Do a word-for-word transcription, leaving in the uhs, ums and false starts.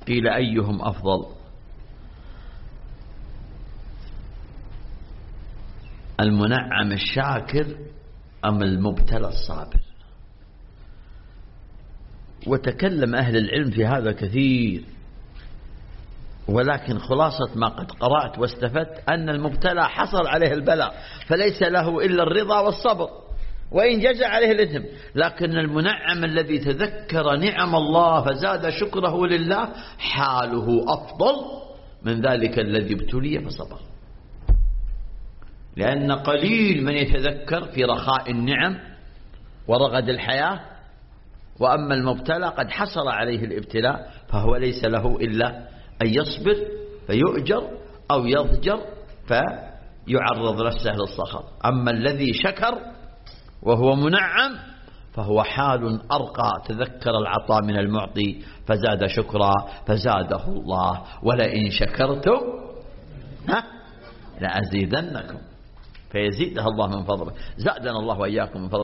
قيل أيهم أفضل؟ المنعم الشاكر أم المبتلى الصابر؟ وتكلم أهل العلم في هذا كثير، ولكن خلاصة ما قد قرأت واستفدت أن المبتلى حصل عليه البلاء فليس له إلا الرضا والصبر، وإن جزع عليه الإثم. لكن المنعم الذي تذكر نعم الله فزاد شكره لله حاله أفضل من ذلك الذي ابتلي فصبر، لأن قليل من يتذكر في رخاء النعم ورغد الحياة، وأما المبتلى قد حصل عليه الابتلاء فهو ليس له إلا أن يصبر فيؤجر أو يضجر فيعرض نفسه للسخط. أما الذي شكر وهو منعم فهو حال أرقى، تذكر العطاء من المعطي فزاد شكرا فزاده الله، ولئن شكرتم ها لأزيدنكم، فيزيدها الله من فضله. زادنا الله وإياكم من فضله.